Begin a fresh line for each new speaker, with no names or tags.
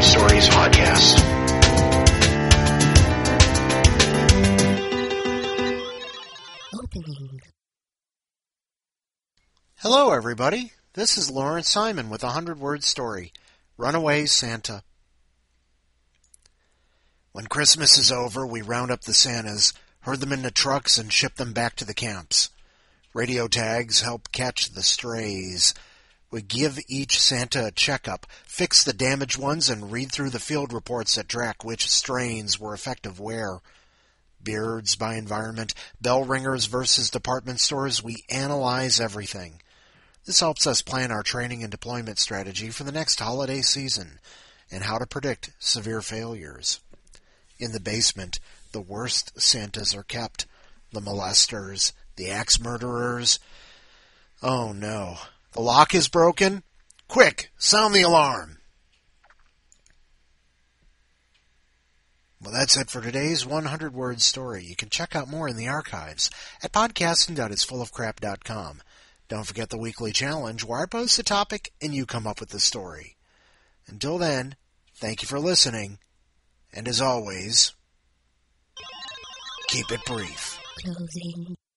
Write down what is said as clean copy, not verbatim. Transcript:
Word Stories podcast.
Opening.
Hello, everybody. This is Lawrence Simon with a 100-word story, Runaway Santa. When Christmas is over, we round up the Santas, herd them into trucks, and ship them back to the camps. Radio tags help catch the strays. We give each Santa a checkup, fix the damaged ones, and read through the field reports that track which strains were effective where. Beards by environment, bell ringers versus department stores, we analyze everything. This helps us plan our training and deployment strategy for the next holiday season and how to predict severe failures. In the basement, the worst Santas are kept. The molesters, the axe murderers. Oh no. The lock is broken? Quick, sound the alarm. Well, that's it for today's 100-word story. You can check out more in the archives at podcasting.itsfullofcrap.com. Don't forget the weekly challenge where I post a topic and you come up with the story. Until then, thank you for listening, and as always, keep it brief.
Closing.